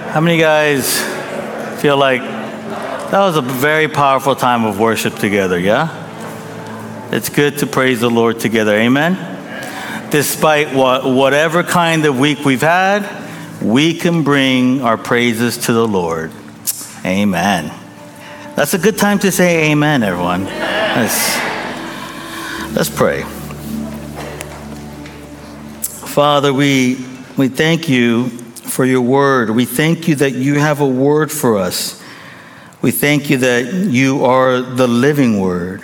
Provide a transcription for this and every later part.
How many guys feel like that was a very powerful time of worship together, yeah? It's good to praise the Lord together, amen? Despite whatever kind of week we've had, we can bring our praises to the Lord. Amen. That's a good time to say amen, everyone. Let's pray. Father, we thank you for your word. We thank you that you have a word for us. We thank you that you are the living word,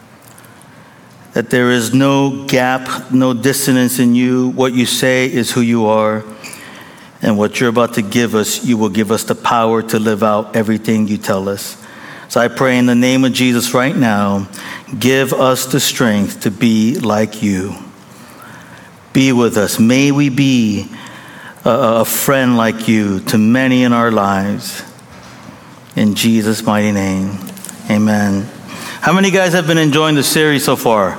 that there is no gap, no dissonance in you. What you say is who you are, and what you're about to give us, you will give us the power to live out everything you tell us. So I pray in the name of Jesus right now, give us the strength to be like you. Be with us. May we be a friend like you to many in our lives. In Jesus' mighty name, amen. How many guys have been enjoying the series so far?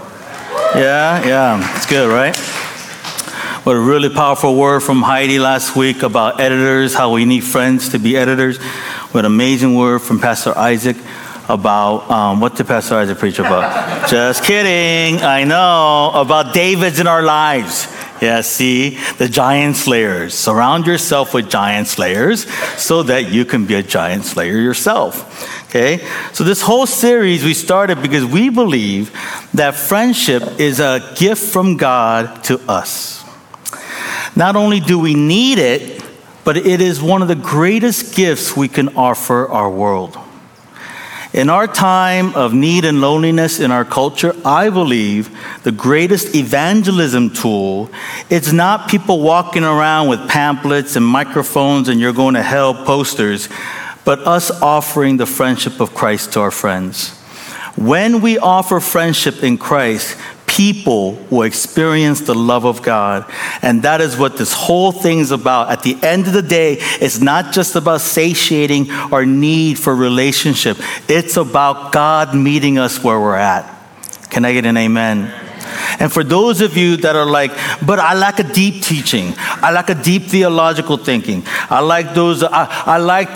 Yeah, it's good, right? What a really powerful word from Heidi last week about editors, how we need friends to be editors. What an amazing word from Pastor Isaac about, what did Pastor Isaac preach about? Just kidding, I know, about Davids in our lives. Yeah, see, the giant slayers. Surround yourself with giant slayers so that you can be a giant slayer yourself. Okay? So this whole series we started because we believe that friendship is a gift from God to us. Not only do we need it, but it is one of the greatest gifts we can offer our world. In our time of need and loneliness in our culture, I believe the greatest evangelism tool is not people walking around with pamphlets and microphones and you're going to hell posters, but us offering the friendship of Christ to our friends. When we offer friendship in Christ, people will experience the love of God. And that is what this whole thing is about. At the end of the day, it's not just about satiating our need for relationship. It's about God meeting us where we're at. Can I get an amen? And for those of you that are like, but I lack a deep teaching. I lack a deep theological thinking. I like those. I like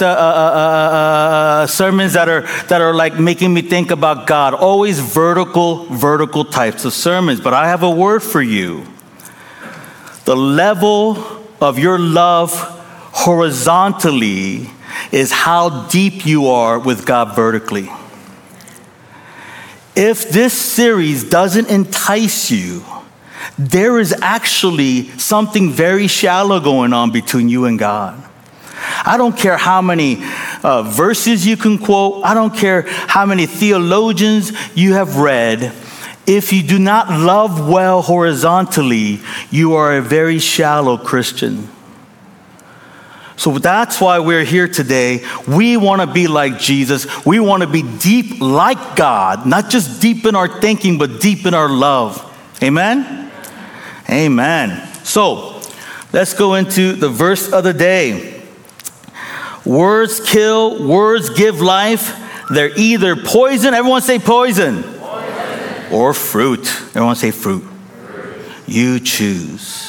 the sermons that are like making me think about God. Always vertical types of sermons. But I have a word for you. The level of your love horizontally is how deep you are with God vertically. If this series doesn't entice you, there is actually something very shallow going on between you and God. I don't care how many verses you can quote. I don't care how many theologians you have read. If you do not love well horizontally, you are a very shallow Christian. So that's why we're here today. We want to be like Jesus. We want to be deep like God, not just deep in our thinking, but deep in our love. Amen? Amen. So let's go into the verse of the day. Words kill, words give life. They're either poison, everyone say poison, or fruit. Everyone say fruit. You choose.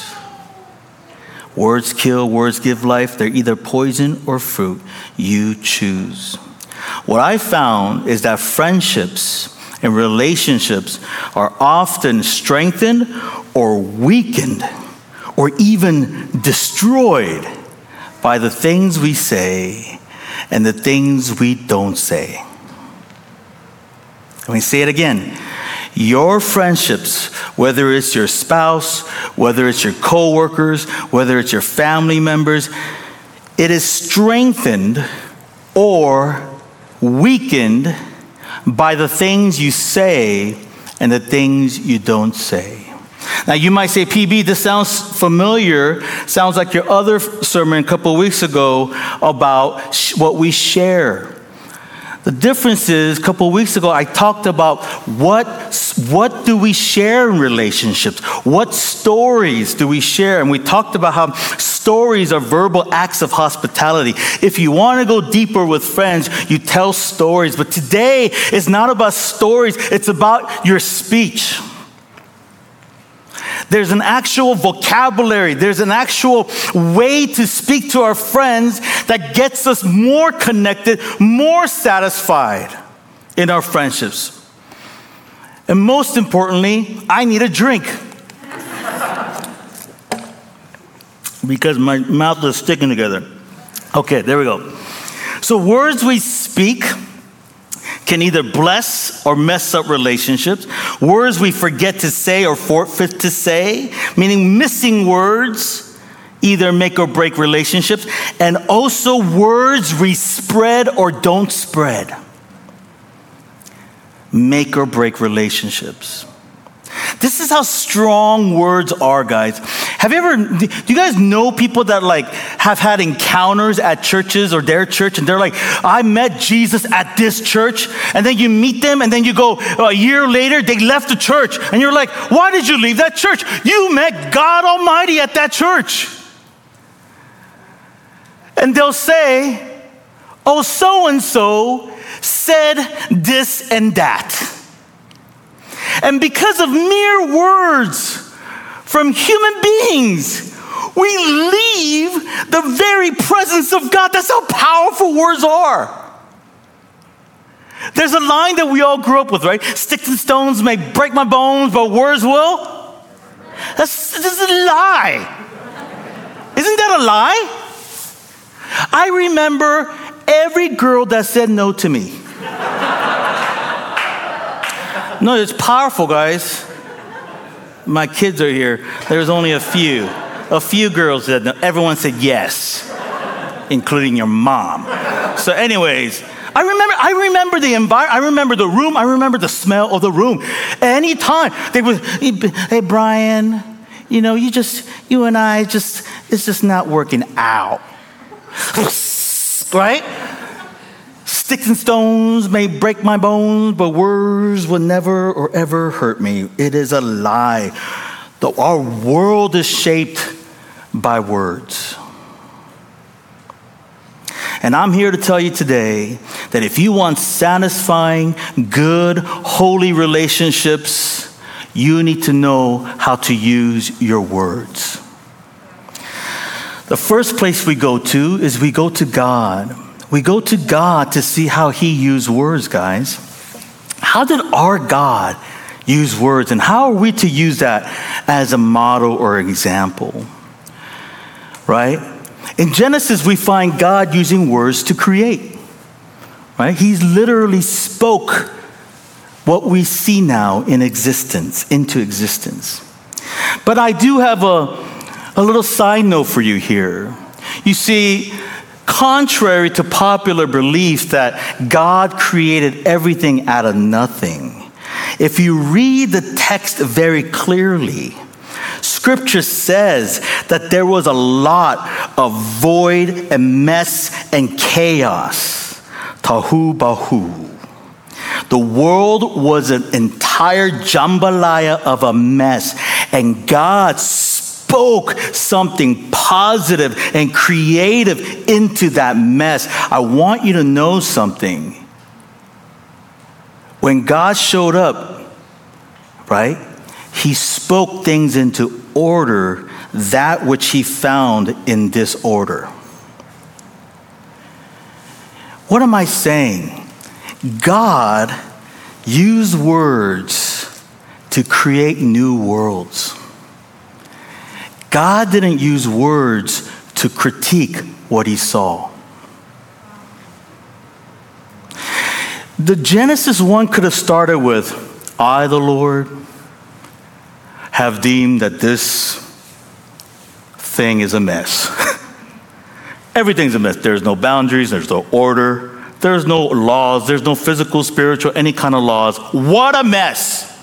Words kill, words give life. They're either poison or fruit. You choose. What I found is that friendships and relationships are often strengthened or weakened or even destroyed by the things we say and the things we don't say. Let me say it again. Your friendships, whether it's your spouse, whether it's your coworkers, whether it's your family members, it is strengthened or weakened by the things you say and the things you don't say. Now you might say, PB, this sounds familiar. Sounds like your other sermon a couple of weeks ago about what we share. The difference is, a couple of weeks ago, I talked about what do we share in relationships? What stories do we share? And we talked about how stories are verbal acts of hospitality. If you want to go deeper with friends, you tell stories. But today, it's not about stories. It's about your speech. There's an actual vocabulary. There's an actual way to speak to our friends that gets us more connected, more satisfied in our friendships. And most importantly, I need a drink. Because my mouth is sticking together. Okay, there we go. So words we speak can either bless or mess up relationships. Words we forget to say or forfeit to say, meaning missing words either make or break relationships. And also words we spread or don't spread make or break relationships. This is how strong words are, guys. Do you guys know people that have had encounters at churches or their church, and they're like, I met Jesus at this church, and then you meet them, and then you go a year later, they left the church, and you're like, why did you leave that church? You met God Almighty at that church. And they'll say, oh, so-and-so said this and that. And because of mere words from human beings, we leave the very presence of God. That's how powerful words are. There's a line that we all grew up with, right? Sticks and stones may break my bones, but words will. This is a lie. Isn't that a lie? I remember every girl that said no to me. No, it's powerful, guys. My kids are here. There's only a few girls that no. Everyone said yes, including your mom. So anyways, I remember the environment. I remember the room. I remember the smell of the room. Anytime they would, hey, Brian, you and I, it's just not working out. Right? Sticks and stones may break my bones, but words will never or ever hurt me. It is a lie. Our world is shaped by words. And I'm here to tell you today that if you want satisfying, good, holy relationships, you need to know how to use your words. The first place we go to is we go to God. We go to God to see how he used words, guys. How did our God use words? And how are we to use that as a model or example? Right? In Genesis, we find God using words to create. Right? He literally spoke what we see now into existence. But I do have a little side note for you here. You see, contrary to popular belief that God created everything out of nothing, if you read the text very clearly, Scripture says that there was a lot of void and mess and chaos. Tahu bahu. The world was an entire jambalaya of a mess, and God spoke something positive and creative into that mess. I want you to know something. When God showed up, right, he spoke things into order, that which he found in disorder. What am I saying? God used words to create new worlds. God didn't use words to critique what he saw. The Genesis 1 could have started with, I, the Lord, have deemed that this thing is a mess. Everything's a mess. There's no boundaries. There's no order. There's no laws. There's no physical, spiritual, any kind of laws. What a mess.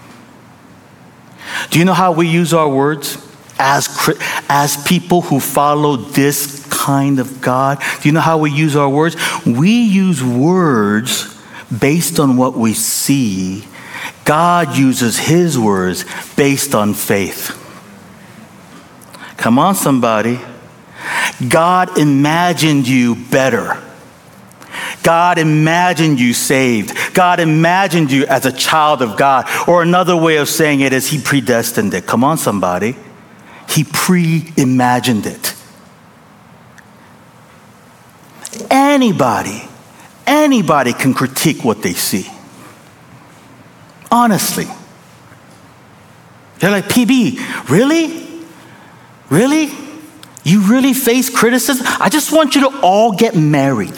Do you know how we use our words? As people who follow this kind of God, do you know how we use our words? We use words based on what we see. God uses his words based on faith. Come on, somebody. God imagined you better. God imagined you saved. God imagined you as a child of God. Or another way of saying it is he predestined it. Come on, somebody. He pre-imagined it. Anybody can critique what they see. Honestly. They're like, PB, really? Really? You really face criticism? I just want you to all get married.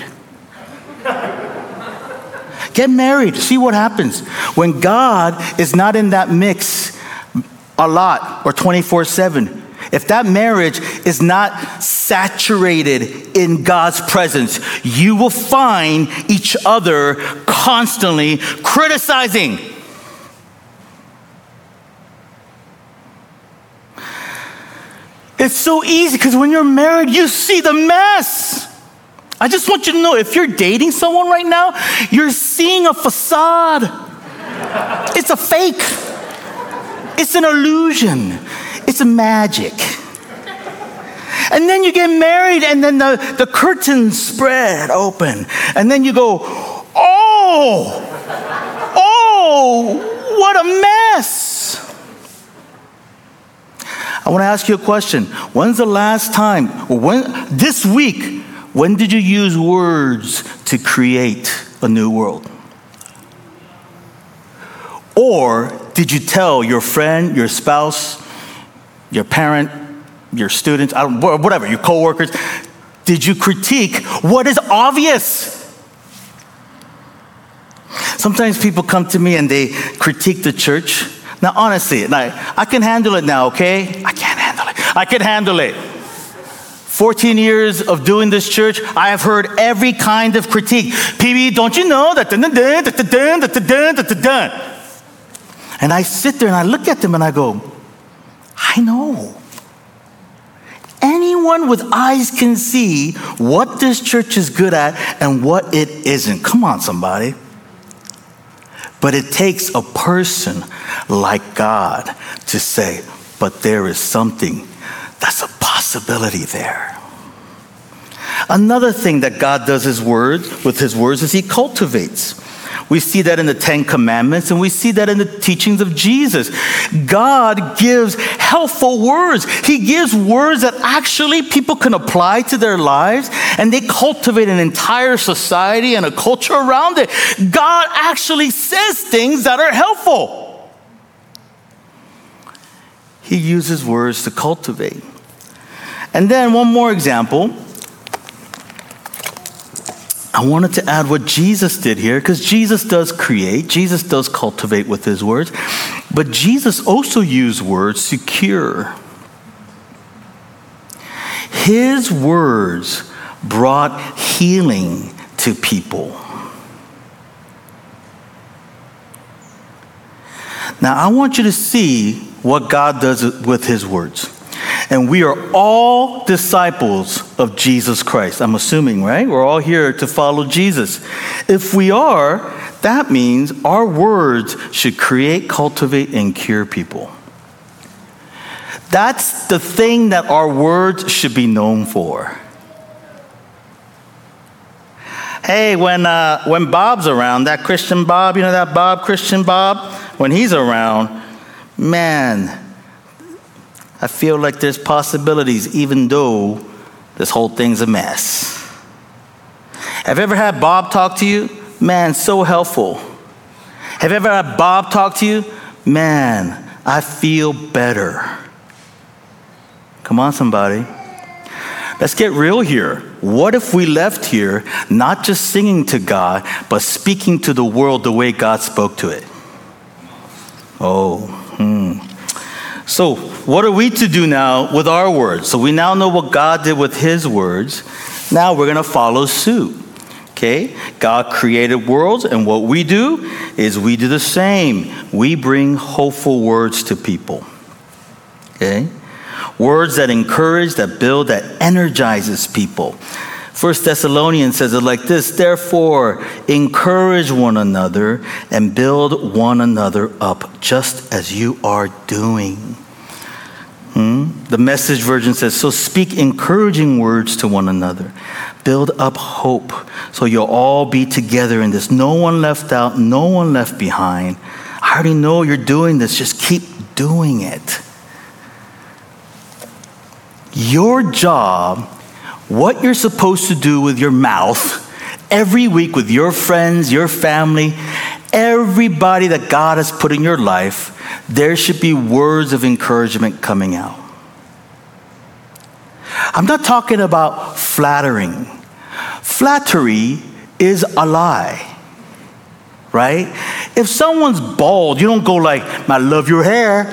Get married. See what happens. When God is not in that mix a lot or 24/7, if that marriage is not saturated in God's presence, you will find each other constantly criticizing. It's so easy because when you're married, you see the mess. I just want you to know, if you're dating someone right now, you're seeing a facade. It's a fake. It's an illusion. It's a magic. And then you get married, and then the curtains spread open. And then you go, oh, what a mess. I want to ask you a question. When's the last time, this week, when did you use words to create a new world? Or did you tell your friend, your spouse, your parent, your students, whatever, your coworkers, did you critique what is obvious? Sometimes people come to me and they critique the church. Now, honestly, I can handle it now, okay? I can't handle it. I can handle it. 14 years of doing this church, I have heard every kind of critique. PB, don't you know that? And I sit there and I look at them and I go, I know. Anyone with eyes can see what this church is good at and what it isn't. Come on, somebody. But it takes a person like God to say, but there is something that's a possibility there. Another thing that God does with his words is he cultivates. We see that in the Ten Commandments, and we see that in the teachings of Jesus. God gives helpful words. He gives words that actually people can apply to their lives, and they cultivate an entire society and a culture around it. God actually says things that are helpful. He uses words to cultivate. And then one more example. I wanted to add what Jesus did here, because Jesus does create, Jesus does cultivate with his words, but Jesus also used words to cure. His words brought healing to people. Now, I want you to see what God does with his words. And we are all disciples of Jesus Christ. I'm assuming, right? We're all here to follow Jesus. If we are, that means our words should create, cultivate, and cure people. That's the thing that our words should be known for. Hey, when Bob's around, that Christian Bob, you know that Bob, Christian Bob? When he's around, man, I feel like there's possibilities, even though this whole thing's a mess. Have you ever had Bob talk to you? Man, so helpful. Have you ever had Bob talk to you? Man, I feel better. Come on, somebody. Let's get real here. What if we left here not just singing to God, but speaking to the world the way God spoke to it? So what are we to do now with our words? So we now know what God did with his words. Now we're going to follow suit. Okay? God created worlds, and what we do is we do the same. We bring hopeful words to people. Okay? Words that encourage, that build, that energizes people. 1 Thessalonians says it like this: therefore, encourage one another and build one another up, just as you are doing. The Message version says, so speak encouraging words to one another. Build up hope so you'll all be together in this. No one left out, no one left behind. I already know you're doing this. Just keep doing it. Your job, what you're supposed to do with your mouth every week with your friends, your family, everybody that God has put in your life, there should be words of encouragement coming out. I'm not talking about flattering. Flattery is a lie, right? If someone's bald, you don't go like, I love your hair.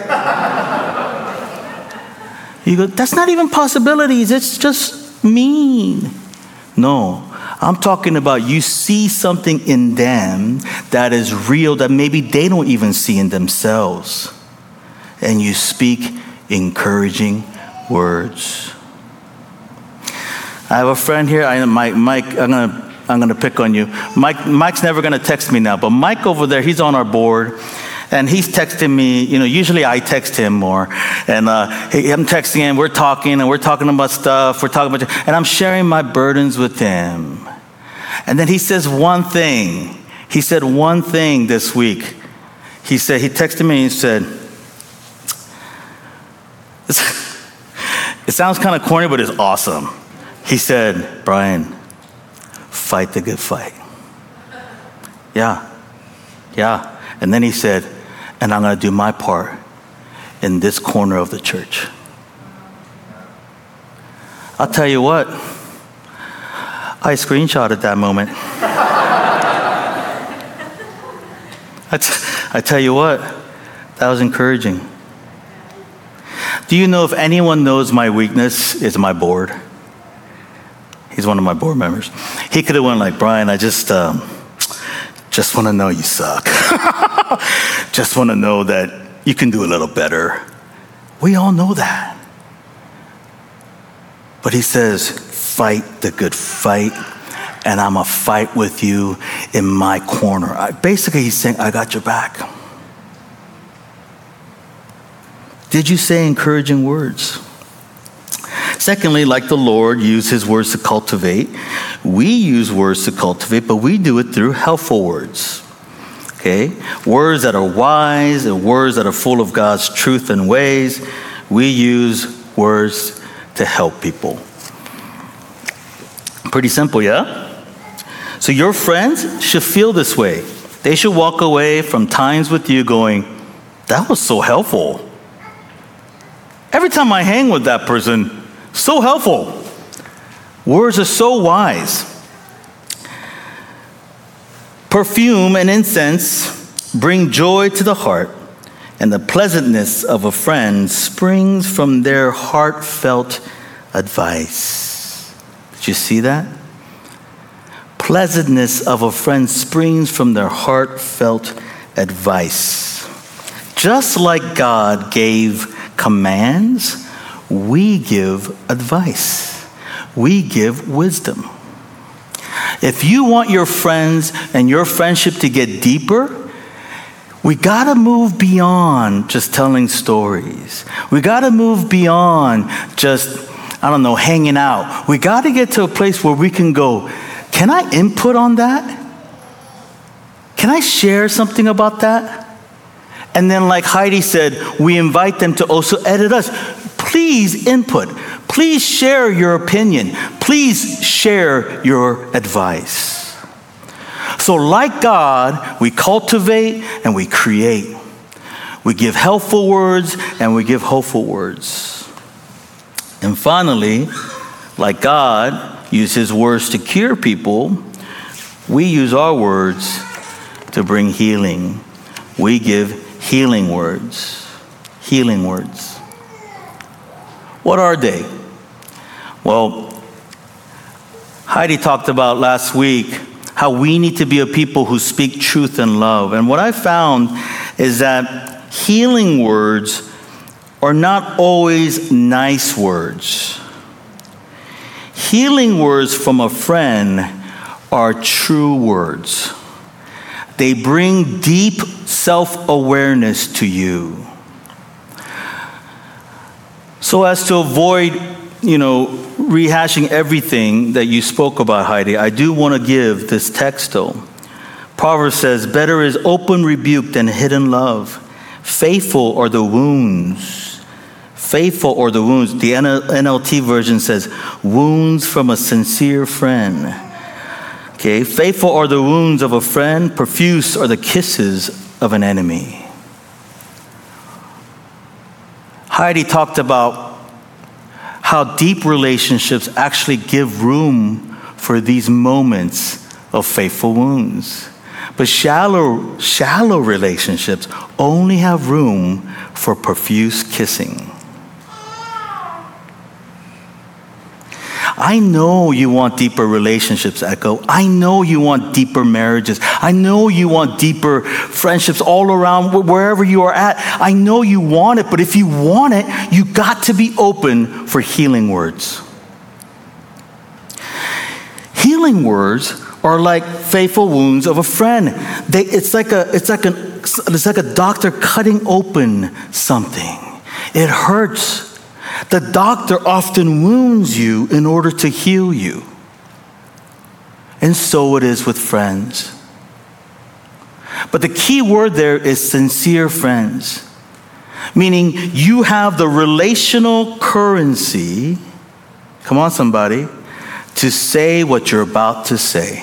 You go, that's not even possibilities. It's just mean. No, I'm talking about you see something in them that is real that maybe they don't even see in themselves. And you speak encouraging words. I have a friend here, Mike, I'm gonna pick on you. Mike's never gonna text me now, but Mike over there, he's on our board. And he's texting me, usually I text him more. And I'm texting him, we're talking about stuff, and I'm sharing my burdens with him. And then he says one thing. He said one thing this week. He texted me and he said, it sounds kind of corny, but it's awesome. He said, Brian, fight the good fight. Yeah. And then he said, and I'm going to do my part in this corner of the church. I'll tell you what, I screenshotted that moment. I tell you what, that was encouraging. Do you know if anyone knows my weakness, it's my board? He's one of my board members. He could have went like, Brian, I just want to know you suck. Just want to know that you can do a little better. We all know that. But he says, fight the good fight, and I'm going to fight with you in my corner. Basically, he's saying, I got your back. Did you say encouraging words? Secondly, like the Lord used his words to cultivate, we use words to cultivate, but we do it through helpful words. Okay? Words that are wise and words that are full of God's truth and ways. We use words to help people. Pretty simple, yeah? So your friends should feel this way. They should walk away from times with you going, that was so helpful. Every time I hang with that person, so helpful. Words are so wise. Perfume and incense bring joy to the heart, and the pleasantness of a friend springs from their heartfelt advice. Did you see that? Pleasantness of a friend springs from their heartfelt advice. Just like God gave commands, we give advice. We give wisdom. If you want your friends and your friendship to get deeper, we got to move beyond just telling stories. We got to move beyond just, hanging out. We got to get to a place where we can go, can I input on that? Can I share something about that? And then like Heidi said, we invite them to also edit us. Please input. Please share your opinion. Please share your advice. So like God, we cultivate and we create. We give helpful words and we give hopeful words. And finally, like God used his words to cure people, we use our words to bring healing. We give healing words. Healing words. What are they? Well, Heidi talked about last week how we need to be a people who speak truth and love. And what I found is that healing words are not always nice words. Healing words from a friend are true words. They bring deep self-awareness to you. So as to avoid, rehashing everything that you spoke about, Heidi, I do want to give this text, though. Proverbs says, better is open rebuke than hidden love. Faithful are the wounds. Faithful are the wounds. The NLT version says, wounds from a sincere friend. Okay, faithful are the wounds of a friend. Profuse are the kisses of an enemy. Heidi talked about how deep relationships actually give room for these moments of faithful wounds. But shallow relationships only have room for profuse kissing. I know you want deeper relationships, Echo. I know you want deeper marriages. I know you want deeper friendships all around wherever you are at. I know you want it, but if you want it, you got to be open for healing words. Healing words are like faithful wounds of a friend. It's like a doctor cutting open something. It hurts. The doctor often wounds you in order to heal you. And so it is with friends. But the key word there is sincere friends, meaning you have the relational currency, come on somebody, to say what you're about to say.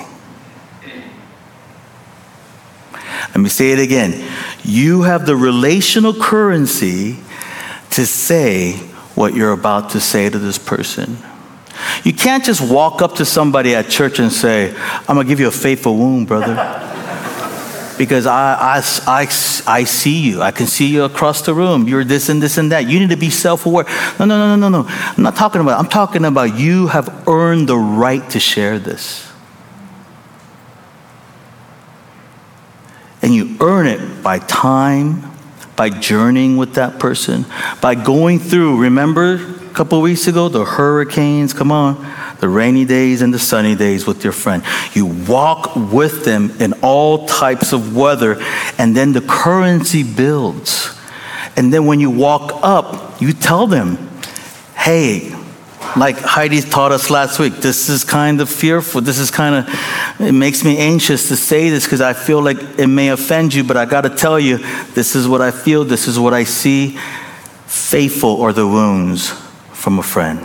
Let me say it again. You have the relational currency to say what you're about to say to this person. You can't just walk up to somebody at church and say, I'm going to give you a faithful wound, brother. Because I see you. I can see you across the room. You're this and this and that. You need to be self-aware. No. I'm not talking about it. I'm talking about you have earned the right to share this. And you earn it by time, by journeying with that person, by going through, remember a couple of weeks ago, the hurricanes, come on, the rainy days and the sunny days with your friend. You walk with them in all types of weather, and then the currency builds. And then when you walk up, you tell them, hey, like Heidi taught us last week, this is kind of fearful. It makes me anxious to say this because I feel like it may offend you, but I got to tell you, this is what I feel, this is what I see. Faithful are the wounds from a friend.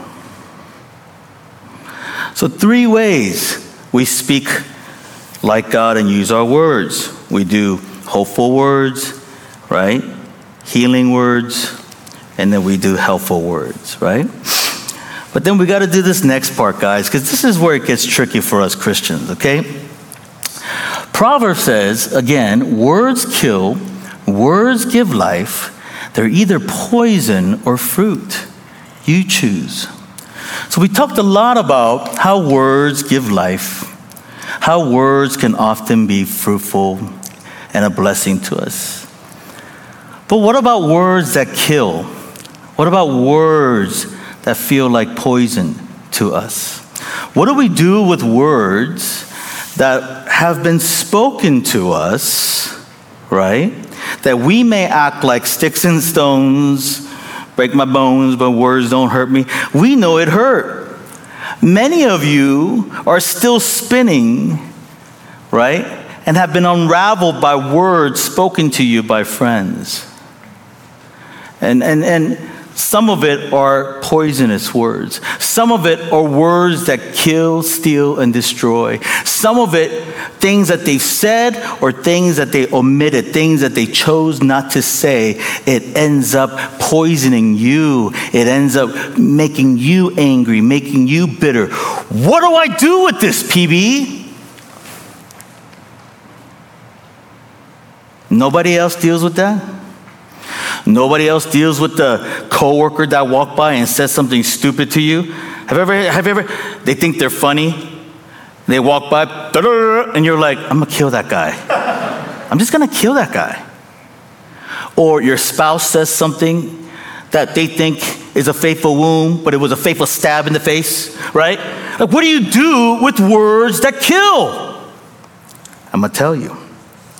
So 3 ways we speak like God and use our words. We do hopeful words, right? Healing words, and then we do helpful words, right? But then we got to do this next part, guys, because this is where it gets tricky for us Christians, okay? Proverbs says, again, words kill, words give life. They're either poison or fruit. You choose. So we talked a lot about how words give life, how words can often be fruitful and a blessing to us. But what about words that kill? What about words that feel like poison to us? What do we do with words that have been spoken to us, right? That we may act like sticks and stones, break my bones, but words don't hurt me. We know it hurt. Many of you are still spinning, right? And have been unraveled by words spoken to you by friends. And some of it are poisonous words. Some of it are words that kill, steal, and destroy. Some of it, things that they've said or things that they omitted, things that they chose not to say. It ends up poisoning you. It ends up making you angry, making you bitter. What do I do with this, PB? Nobody else deals with that? Nobody else deals with the coworker that walked by and said something stupid to you? Have you ever, they think they're funny. They walk by, and you're like, I'm gonna kill that guy. I'm just gonna kill that guy. Or your spouse says something that they think is a faithful wound, but it was a faithful stab in the face, right? Like, what do you do with words that kill? I'm gonna tell you.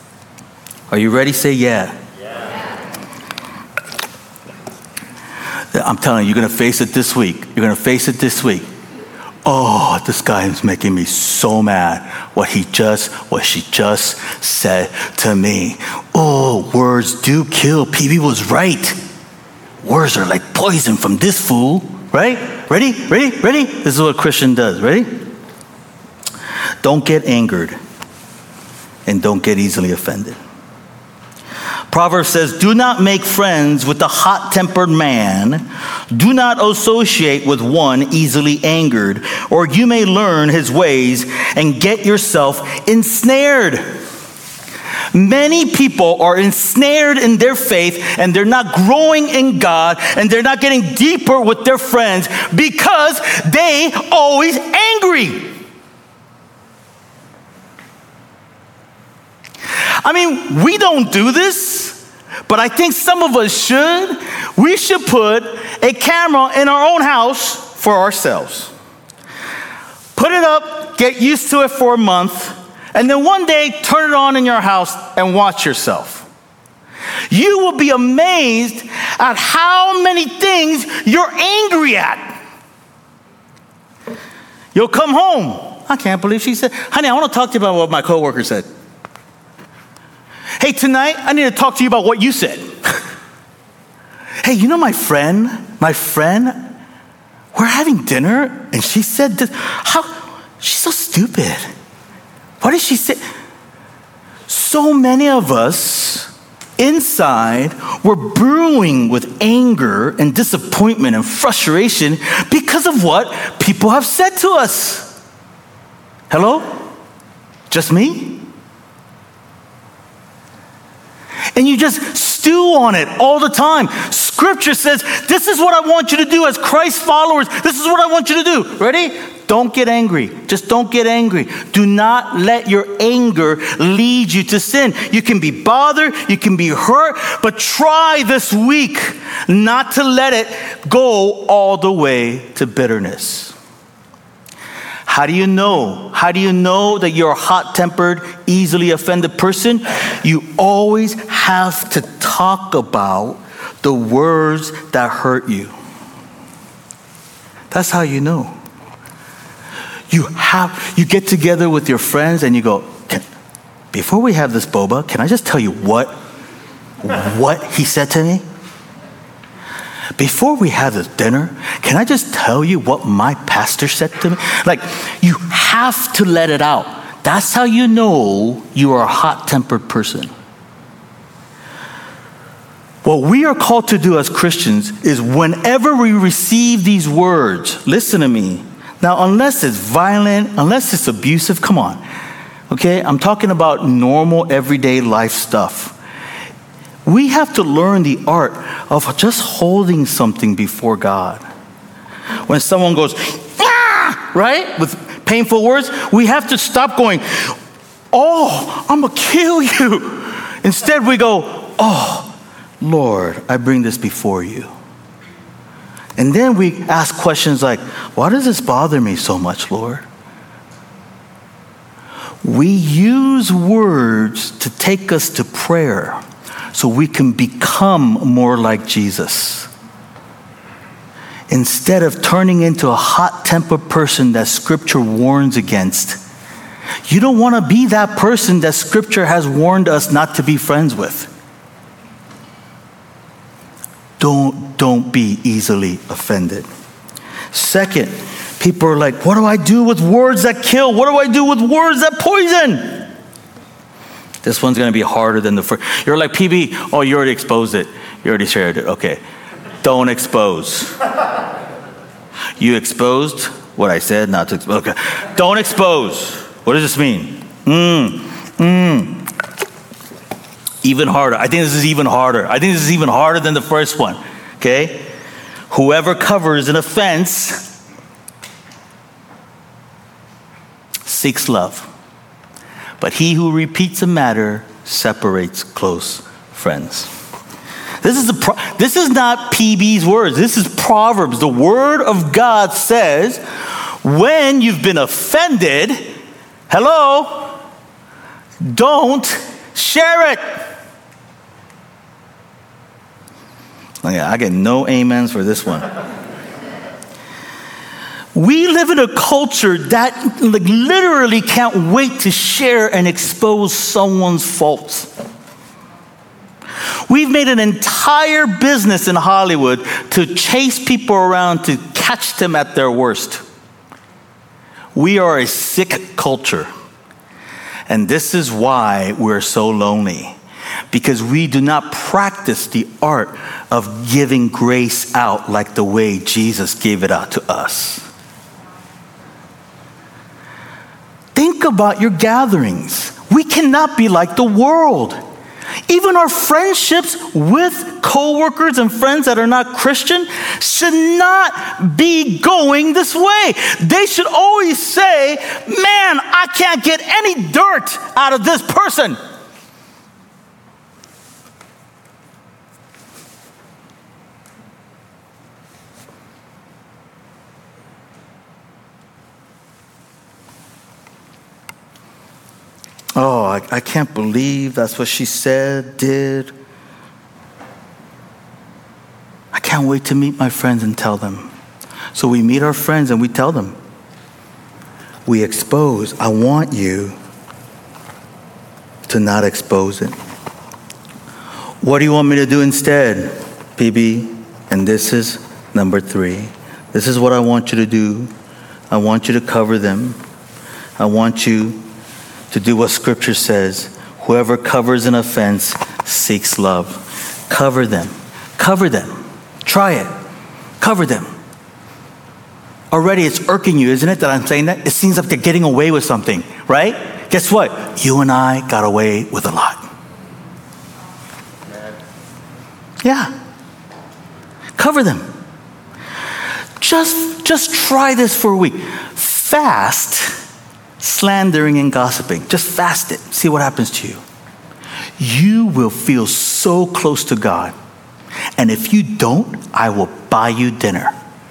Are you ready? Say yeah. I'm telling you, you're going to face it this week. You're going to face it this week. Oh, this guy is making me so mad. What she just said to me. Oh, words do kill. PB was right. Words are like poison from this fool, right? Ready? This is what a Christian does. Ready? Don't get angered and don't get easily offended. Proverbs says, do not make friends with a hot-tempered man. Do not associate with one easily angered, or you may learn his ways and get yourself ensnared. Many people are ensnared in their faith, and they're not growing in God, and they're not getting deeper with their friends because they always angry. I mean, we don't do this, but I think some of us should. We should put a camera in our own house for ourselves. Put it up, get used to it for a month, and then one day turn it on in your house and watch yourself. You will be amazed at how many things you're angry at. You'll come home. I can't believe she said, honey, I want to talk to you about what my coworker said. Hey, tonight, I need to talk to you about what you said. Hey, you know my friend, we're having dinner, and she said this. She's so stupid. What did she say? So many of us inside were brewing with anger and disappointment and frustration because of what people have said to us. Hello? Just me? And you just stew on it all the time. Scripture says, this is what I want you to do as Christ followers. This is what I want you to do. Ready? Don't get angry. Just don't get angry. Do not let your anger lead you to sin. You can be bothered, you can be hurt, but try this week not to let it go all the way to bitterness. How do you know? How do you know that you're a hot-tempered, easily offended person? You always have to talk about the words that hurt you. That's how you know. You get together with your friends and you go, before we have this boba, can I just tell you what he said to me? Before we have this dinner, can I just tell you what my pastor said to me? Like, you have to let it out. That's how you know you are a hot-tempered person. What we are called to do as Christians is whenever we receive these words, listen to me. Now, unless it's violent, unless it's abusive, come on. Okay, I'm talking about normal, everyday life stuff. We have to learn the art of just holding something before God. When someone goes, ah, right, with painful words, we have to stop going, oh, I'm going to kill you. Instead, we go, oh, Lord, I bring this before you. And then we ask questions like, why does this bother me so much, Lord? We use words to take us to prayer so we can become more like Jesus. Instead of turning into a hot-tempered person that Scripture warns against, you don't want to be that person that Scripture has warned us not to be friends with. Don't be easily offended. Second, people are like, what do I do with words that kill? What do I do with words that poison? This one's going to be harder than the first. You're like, PB, oh, you already exposed it. You already shared it. Okay. Don't expose. You exposed what I said not to expose. Okay. Don't expose. What does this mean? Even harder. I think this is even harder. I think this is even harder than the first one. Okay? Whoever covers an offense seeks love. But he who repeats a matter separates close friends. This is not PB's words. This is Proverbs. The word of God says, when you've been offended, hello, don't share it. Yeah, I get no amens for this one. We live in a culture that literally can't wait to share and expose someone's faults. We've made an entire business in Hollywood to chase people around to catch them at their worst. We are a sick culture. And this is why we're so lonely. Because we do not practice the art of giving grace out like the way Jesus gave it out to us. Think about your gatherings. We cannot be like the world. Even our friendships with coworkers and friends that are not Christian should not be going this way. They should always say, man, I can't get any dirt out of this person. Oh, I can't believe that's what she said, did. I can't wait to meet my friends and tell them. So we meet our friends and we tell them. We expose. I want you to not expose it. What do you want me to do instead, PB? And this is number 3. This is what I want you to do. I want you to cover them. I want you to do what Scripture says. Whoever covers an offense seeks love. Cover them. Cover them. Try it. Cover them. Already it's irking you, isn't it, that I'm saying that? It seems like they're getting away with something, right? Guess what? You and I got away with a lot. Yeah. Cover them. Just try this for a week. Fast slandering and gossiping. Just fast it. See what happens to you. You will feel so close to God. And if you don't, I will buy you dinner.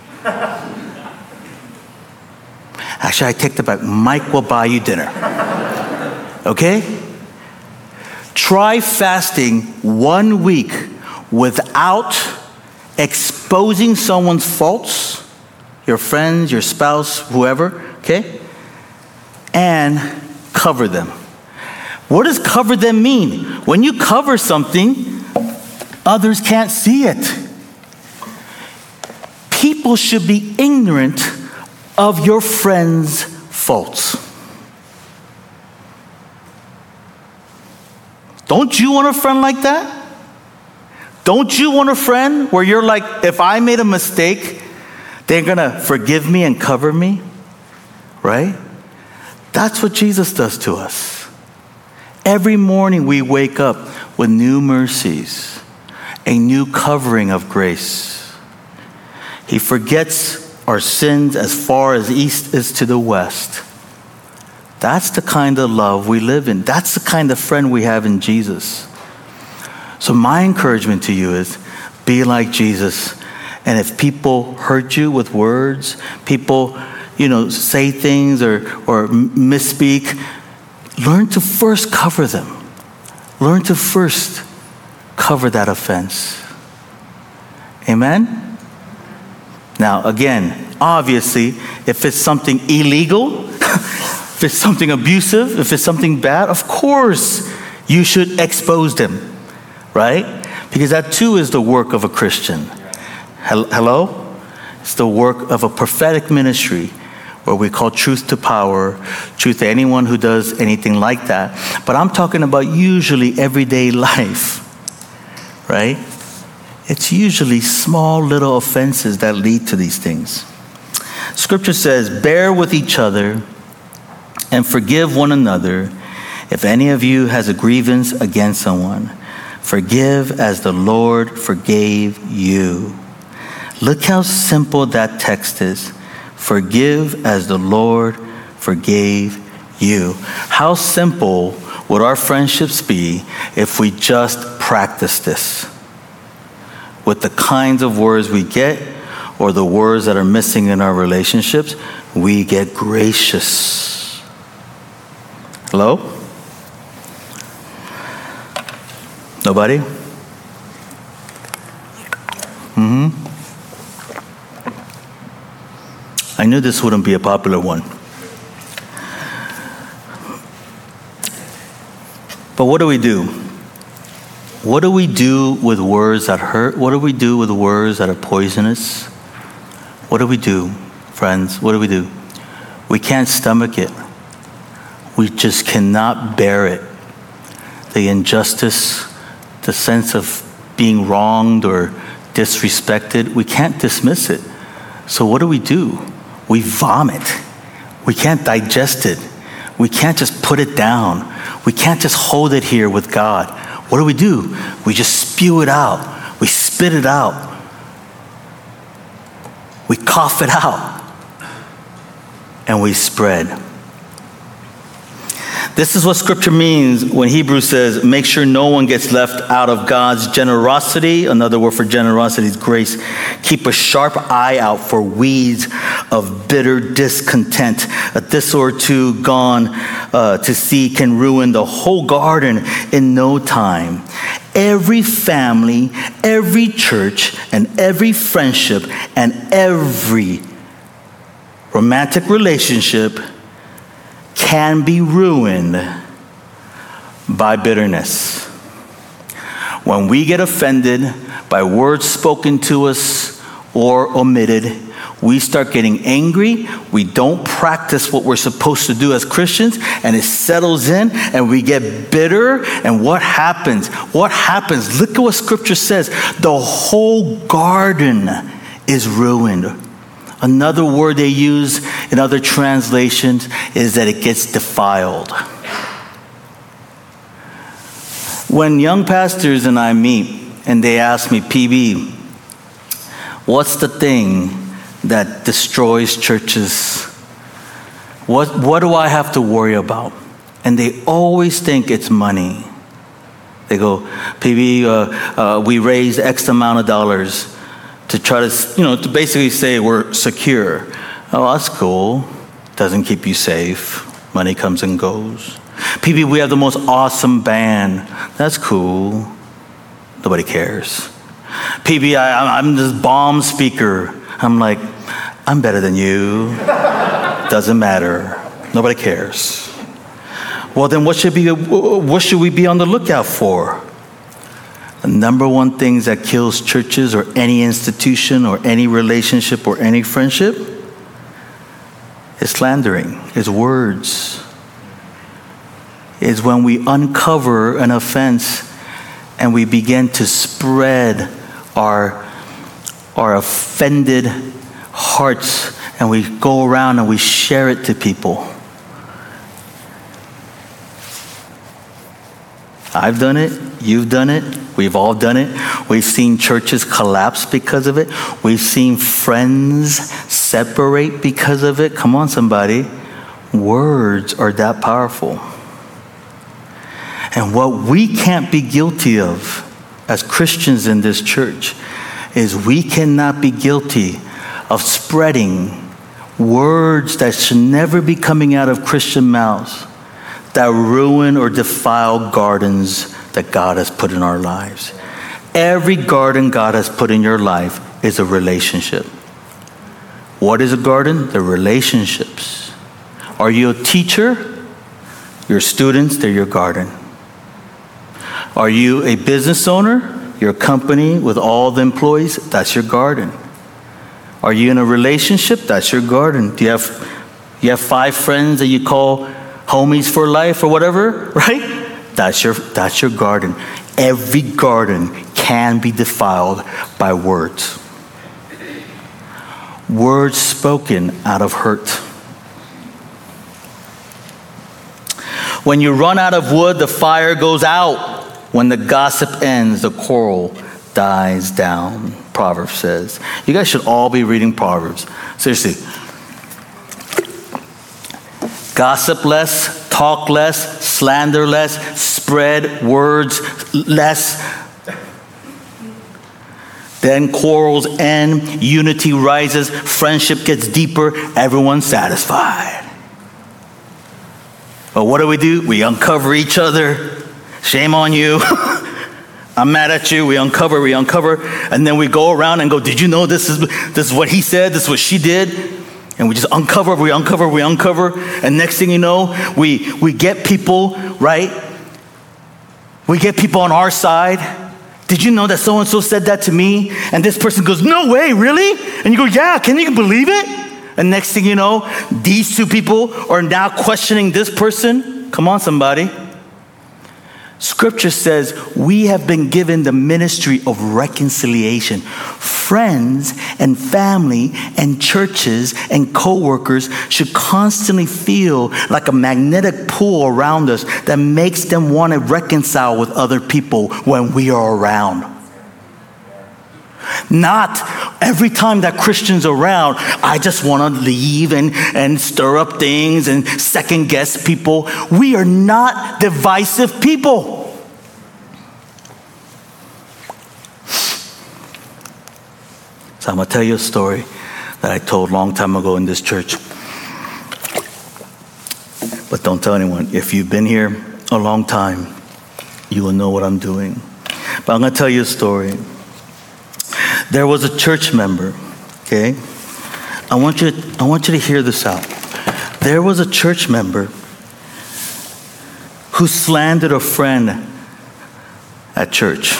Actually, I take that back. Mike will buy you dinner. Okay? Try fasting 1 week without exposing someone's faults, your friends, your spouse, whoever, okay? And cover them. What does cover them mean? When you cover something, others can't see it. People should be ignorant of your friends' faults. Don't you want a friend like that? Don't you want a friend where you're like, if I made a mistake, they're going to forgive me and cover me? Right? That's what Jesus does to us. Every morning we wake up with new mercies, a new covering of grace. He forgets our sins as far as east is to the west. That's the kind of love we live in. That's the kind of friend we have in Jesus. So my encouragement to you is be like Jesus. And if people hurt you with words, people say things or misspeak, learn to first cover them. Learn to first cover that offense. Amen? Now, again, obviously, if it's something illegal, if it's something abusive, if it's something bad, of course you should expose them, right? Because that too is the work of a Christian. Hello? It's the work of a prophetic ministry, where we call truth to power, truth to anyone who does anything like that. But I'm talking about usually everyday life, right? It's usually small little offenses that lead to these things. Scripture says, bear with each other and forgive one another. If any of you has a grievance against someone, forgive as the Lord forgave you. Look how simple that text is. Forgive as the Lord forgave you. How simple would our friendships be if we just practice this? With the kinds of words we get, or the words that are missing in our relationships, we get gracious. Hello? Nobody? I knew this wouldn't be a popular one. But what do we do? What do we do with words that hurt? What do we do with words that are poisonous? What do we do, friends? What do we do? We can't stomach it. We just cannot bear it. The injustice, the sense of being wronged or disrespected, we can't dismiss it. So what do? We vomit. We can't digest it. We can't just put it down. We can't just hold it here with God. What do? We just spew it out. We spit it out. We cough it out. And we spread. This is what Scripture means when Hebrews says, make sure no one gets left out of God's generosity. Another word for generosity is grace. Keep a sharp eye out for weeds of bitter discontent. A thistle or two gone to seed can ruin the whole garden in no time. Every family, every church, and every friendship, and every romantic relationship can be ruined by bitterness. When we get offended by words spoken to us or omitted, we start getting angry. We don't practice what we're supposed to do as Christians, and it settles in, and we get bitter. And what happens? Look at what Scripture says. The whole garden is ruined. Another word they use in other translations is that it gets defiled. When young pastors and I meet and they ask me, PB, what's the thing that destroys churches? What do I have to worry about? And they always think it's money. They go, PB, we raised X amount of dollars to try to, to basically say we're secure. Oh, that's cool. Doesn't keep you safe. Money comes and goes. PB, we have the most awesome band. That's cool. Nobody cares. PB, I'm this bomb speaker. I'm like, I'm better than you. Doesn't matter. Nobody cares. Well, then what should we be on the lookout for? The number one things that kills churches or any institution or any relationship or any friendship is slandering, is words. Is when we uncover an offense and we begin to spread our offended hearts, and we go around and we share it to people. I've done it. You've done it. We've all done it. We've seen churches collapse because of it. We've seen friends separate because of it. Come on, somebody. Words are that powerful. And what we can't be guilty of as Christians in this church is we cannot be guilty of spreading words that should never be coming out of Christian mouths that ruin or defile gardens that God has put in our lives. Every garden God has put in your life is a relationship. What is a garden? The relationships. Are you a teacher? Your students, they're your garden. Are you a business owner? Your company with all the employees, that's your garden. Are you in a relationship? That's your garden. Do you have 5 friends that you call homies for life or whatever, right? That's your garden. Every garden can be defiled by words. Words spoken out of hurt. When you run out of wood, the fire goes out. When the gossip ends, the quarrel dies down, Proverbs says. You guys should all be reading Proverbs. Seriously. Gossip less, talk less, slander less, spread words less. Then quarrels end, unity rises, friendship gets deeper, everyone's satisfied. But what do? We uncover each other. Shame on you. I'm mad at you. We uncover, and then we go around and go, did you know this is what he said? This is what she did? And we just uncover, and next thing you know, we get people, right? We get people on our side. Did you know that so-and-so said that to me? And this person goes, no way, really? And you go, yeah, can you believe it? And next thing you know, these two people are now questioning this person. Come on, somebody. Scripture says we have been given the ministry of reconciliation. Friends and family and churches and co-workers should constantly feel like a magnetic pull around us that makes them want to reconcile with other people when we are around. Not every time that Christians are around, I just want to leave and stir up things and second guess people. We are not divisive people. So I'm going to tell you a story that I told a long time ago in this church. But don't tell anyone. If you've been here a long time, you will know what I'm doing. But I'm going to tell you a story. There was a church member, okay? I want you to hear this out. There was a church member who slandered a friend at church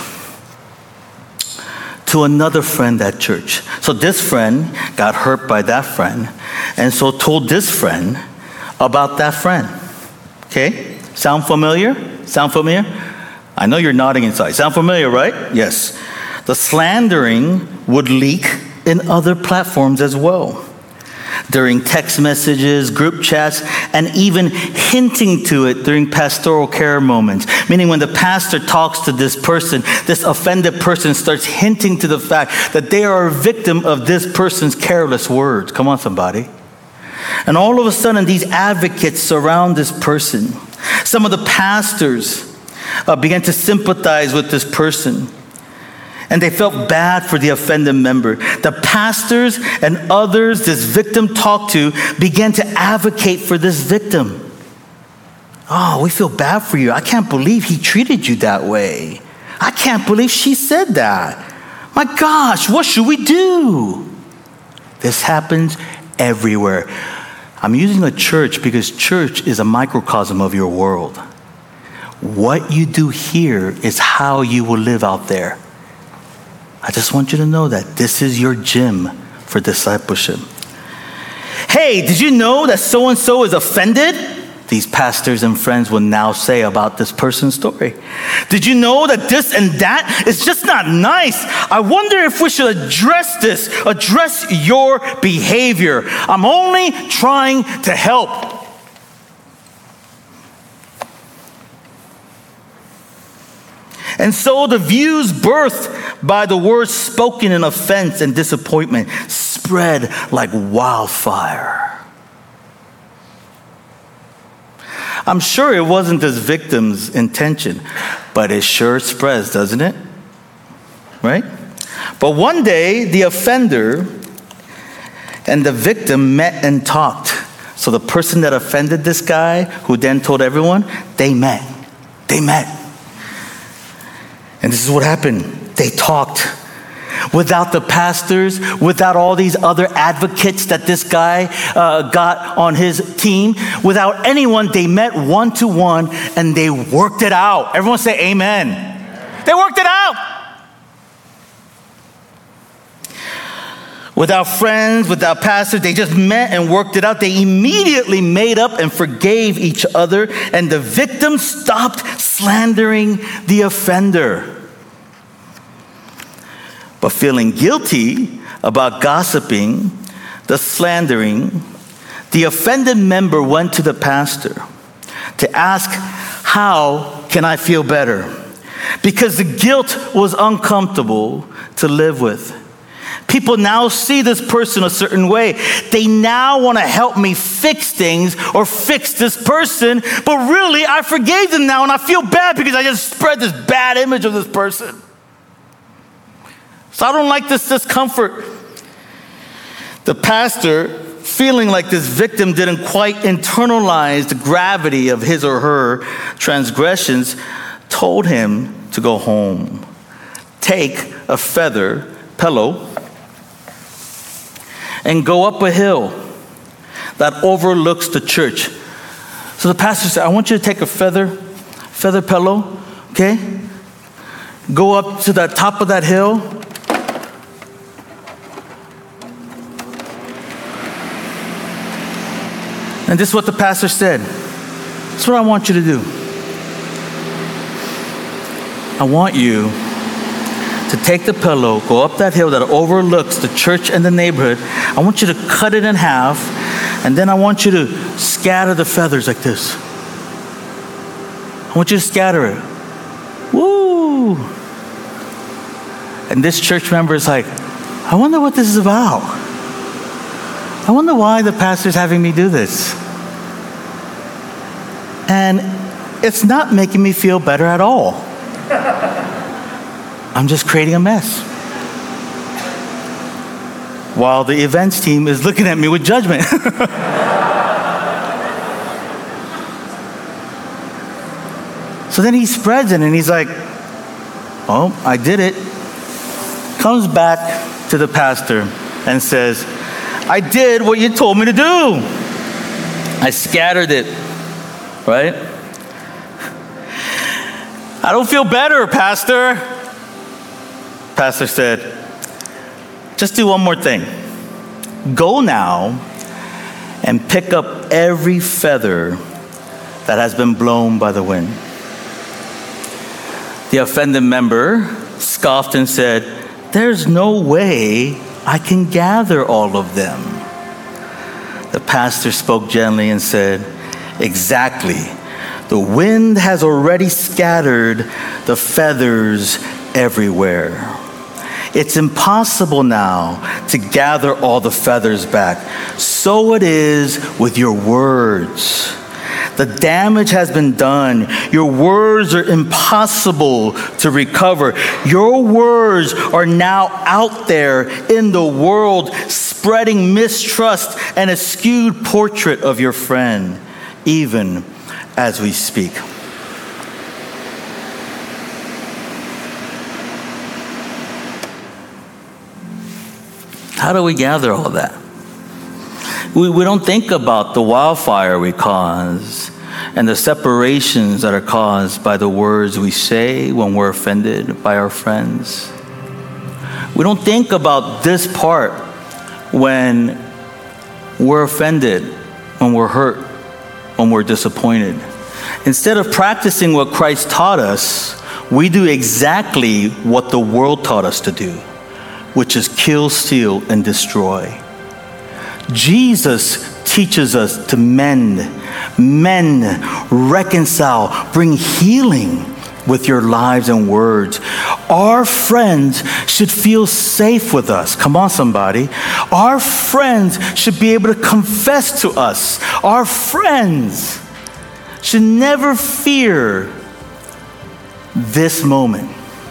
to another friend at church. So this friend got hurt by that friend, and so told this friend about that friend. Okay? Sound familiar? Sound familiar? I know you're nodding inside. Sound familiar, right? Yes. The slandering would leak in other platforms as well. During text messages, group chats, and even hinting to it during pastoral care moments. Meaning when the pastor talks to this person, this offended person starts hinting to the fact that they are a victim of this person's careless words. Come on, somebody. And all of a sudden, these advocates surround this person. Some of the pastors began to sympathize with this person. And they felt bad for the offended member. The pastors and others this victim talked to began to advocate for this victim. Oh, we feel bad for you. I can't believe he treated you that way. I can't believe she said that. My gosh, what should we do? This happens everywhere. I'm using a church because church is a microcosm of your world. What you do here is how you will live out there. I just want you to know that this is your gym for discipleship. Hey, did you know that so-and-so is offended? These pastors and friends will now say about this person's story. Did you know that this and that is just not nice? I wonder if we should address your behavior. I'm only trying to help. And so the views birthed by the words spoken in offense and disappointment spread like wildfire. I'm sure it wasn't this victim's intention, but it sure spreads, doesn't it? Right? But one day, the offender and the victim met and talked. So the person that offended this guy, who then told everyone, they met. And this is what happened. They talked. Without the pastors, without all these other advocates that this guy got on his team, without anyone, they met one-to-one and they worked it out. Everyone say amen. They worked it out. Without friends, without pastors, they just met and worked it out. They immediately made up and forgave each other, and the victim stopped slandering the offender. But feeling guilty about gossiping, the slandering, the offended member went to the pastor to ask, how can I feel better? Because the guilt was uncomfortable to live with. People now see this person a certain way. They now want to help me fix things or fix this person, but really I forgave them now and I feel bad because I just spread this bad image of this person. So I don't like this discomfort. The pastor, feeling like this victim didn't quite internalize the gravity of his or her transgressions, told him to go home. Take a feather pillow and go up a hill that overlooks the church. So the pastor said, I want you to take a feather pillow, okay? Go up to the top of that hill. And this is what the pastor said. This is what I want you to do. I want you to take the pillow, go up that hill that overlooks the church and the neighborhood. I want you to cut it in half, and then I want you to scatter the feathers like this. I want you to scatter it. Woo! And this church member is like, I wonder what this is about. I wonder why the pastor's having me do this. And it's not making me feel better at all. I'm just creating a mess. While the events team is looking at me with judgment. So then he spreads it and he's like, oh, I did it. Comes back to the pastor and says, I did what you told me to do. I scattered it, right? I don't feel better, Pastor. Pastor said, just do one more thing. Go now and pick up every feather that has been blown by the wind. The offended member scoffed and said, there's no way I can gather all of them. The pastor spoke gently and said, exactly. The wind has already scattered the feathers everywhere. It's impossible now to gather all the feathers back. So it is with your words. The damage has been done. Your words are impossible to recover. Your words are now out there in the world, spreading mistrust and a skewed portrait of your friend, even as we speak. How do we gather all that? We don't think about the wildfire we cause and the separations that are caused by the words we say when we're offended by our friends. We don't think about this part when we're offended, when we're hurt, when we're disappointed. Instead of practicing what Christ taught us, we do exactly what the world taught us to do, which is kill, steal, and destroy. Jesus teaches us to mend, reconcile, bring healing with your lives and words. Our friends should feel safe with us. Come on, somebody. Our friends should be able to confess to us. Our friends should never fear this moment.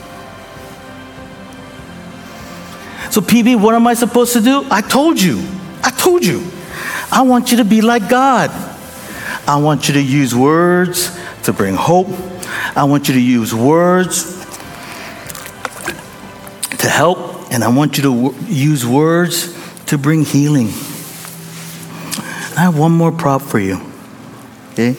So PB, what am I supposed to do? I told you. I want you to be like God. I want you to use words to bring hope. I want you to use words to help. And I want you to use words to bring healing. I have one more prop for you. Okay?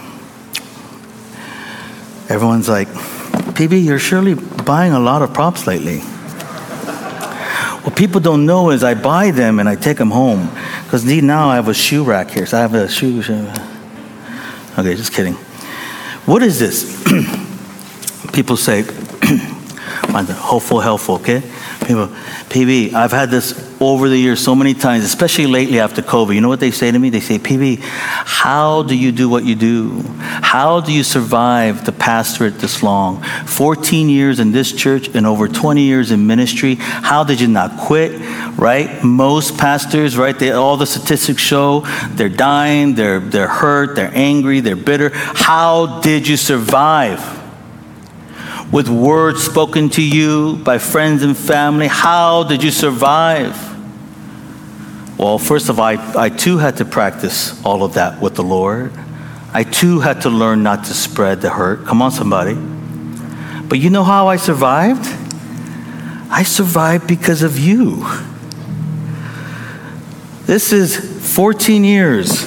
Everyone's like, PB, you're surely buying a lot of props lately. What people don't know is I buy them and I take them home. Because now I have a shoe rack here. So I have a shoe. Okay, just kidding. What is this? People say, hopeful, helpful, okay? People, PB, I've had this over the years so many times, especially lately after COVID. You know what they say to me? They say, PB, how do you do what you do? How do you survive the pastorate this long? 14 years in this church and over 20 years in ministry. How did you not quit, right? Most pastors, right, all the statistics show they're dying, they're hurt, they're angry, they're bitter. How did you survive? With words spoken to you by friends and family, how did you survive? Well, first of all, I too had to practice all of that with the Lord. I too had to learn not to spread the hurt. Come on, somebody. But you know how I survived? I survived because of you. This is 14 years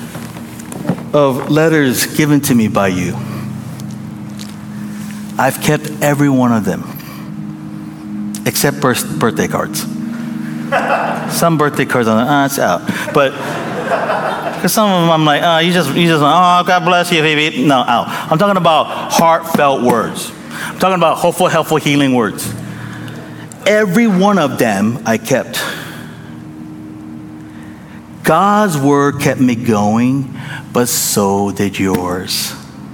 of letters given to me by you. I've kept every one of them, except birthday cards. Some birthday cards, it's out. But because some of them I'm like, you just, oh, God bless you, baby. No, out. I'm talking about heartfelt words. I'm talking about hopeful, helpful, healing words. Every one of them I kept. God's word kept me going, but so did yours.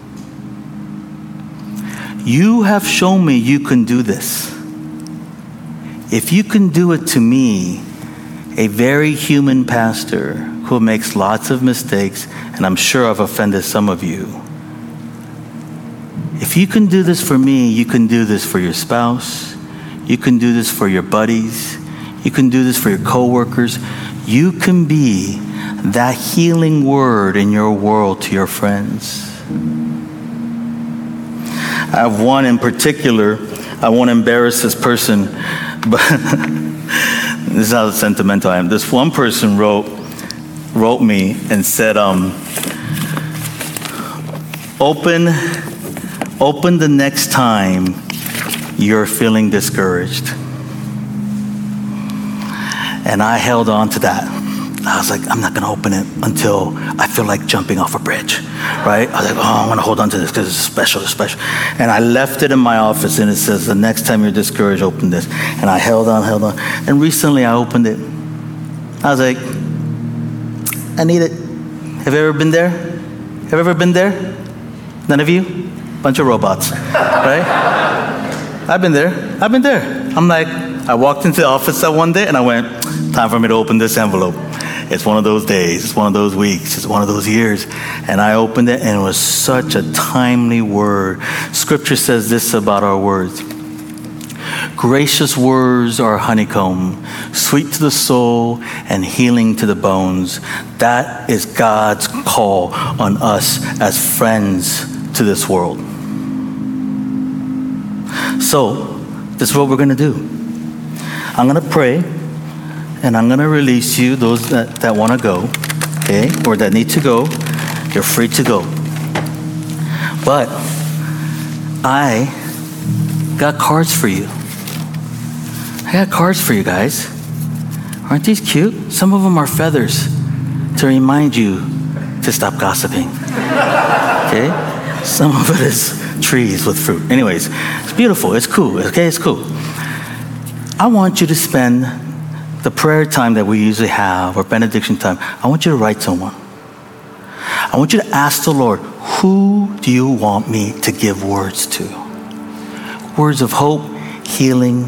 You have shown me you can do this. If you can do it to me, a very human pastor who makes lots of mistakes, and I'm sure I've offended some of you. If you can do this for me, you can do this for your spouse. You can do this for your buddies. You can do this for your coworkers. You can be that healing word in your world to your friends. I have one in particular. I won't embarrass this person, but this is how sentimental I am. This one person wrote me and said, open the next time you're feeling discouraged. And I held on to that. I was like, I'm not going to open it until I feel like jumping off a bridge, right? I was like, I'm going to hold on to this because it's special, it's special. And I left it in my office, and it says, the next time you're discouraged, open this. And I held on. And recently I opened it. I was like, I need it. Have you ever been there? Have you ever been there? None of you? Bunch of robots, right? I've been there. I'm like, I walked into the office that one day and I went, time for me to open this envelope. It's one of those days, it's one of those weeks, it's one of those years. And I opened it, and it was such a timely word. Scripture says this about our words. Gracious words are honeycomb, sweet to the soul and healing to the bones. That is God's call on us as friends to this world. So, this is what we're going to do. I'm going to pray, and I'm going to release you, those that want to go, okay, or that need to go. You're free to go. But I got cards for you. I got cards for you guys. Aren't these cute? Some of them are feathers to remind you to stop gossiping. Okay? Some of it is trees with fruit. Anyways, it's beautiful. It's cool. Okay? It's cool. I want you to spend the prayer time that we usually have, or benediction time. I want you to write someone. I want you to ask the Lord, who do you want me to give words to? Words of hope, healing,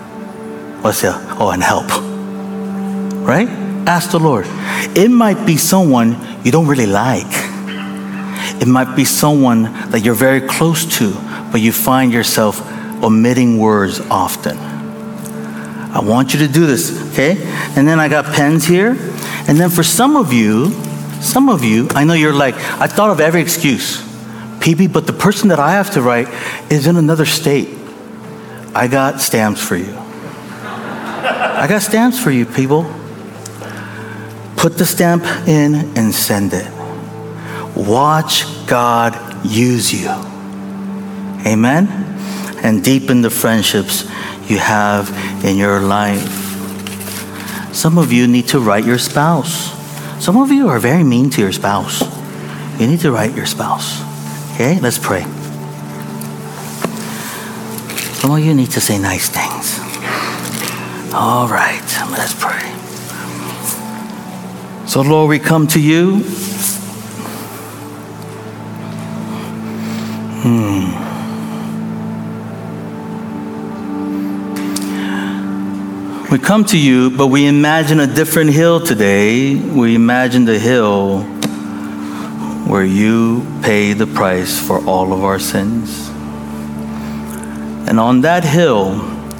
and help. Right? Ask the Lord. It might be someone you don't really like. It might be someone that you're very close to, but you find yourself omitting words often. I want you to do this, okay? And then I got pens here. And then for some of you, I know you're like, I thought of every excuse. PB, but the person that I have to write is in another state. I got stamps for you. I got stamps for you, people. Put the stamp in and send it. Watch God use you. Amen? And deepen the friendships you have in your life. Some of you need to write your spouse. Some of you are very mean to your spouse. You need to write your spouse. Okay, let's pray. Some of you need to say nice things. All right, let's pray. So, Lord, we come to you. We come to you, but we imagine a different hill today. We imagine the hill where you pay the price for all of our sins. And on that hill,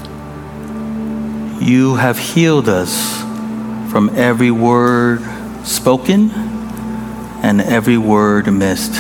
you have healed us from every word spoken and every word missed.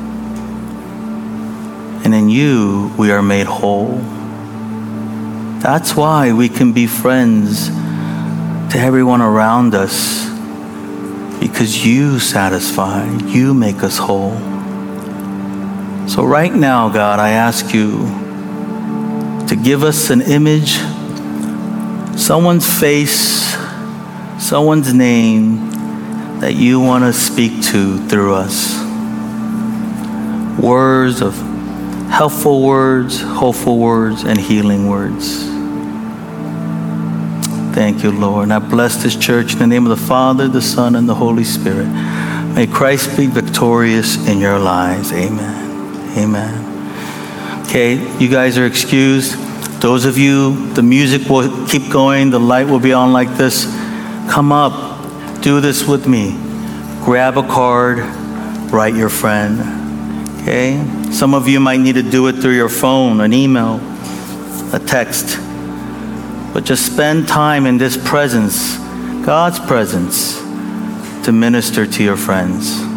And in you, we are made whole. That's why we can be friends to everyone around us because you satisfy, you make us whole. So right now, God, I ask you to give us an image, someone's face, someone's name that you want to speak to through us. Words of helpful words, hopeful words, and healing words. Thank you, Lord. And I bless this church in the name of the Father, the Son, and the Holy Spirit. May Christ be victorious in your lives. Amen. Amen. Okay, you guys are excused. Those of you, the music will keep going. The light will be on like this. Come up. Do this with me. Grab a card. Write your friend. Okay? Some of you might need to do it through your phone, an email, a text. But just spend time in this presence, God's presence, to minister to your friends.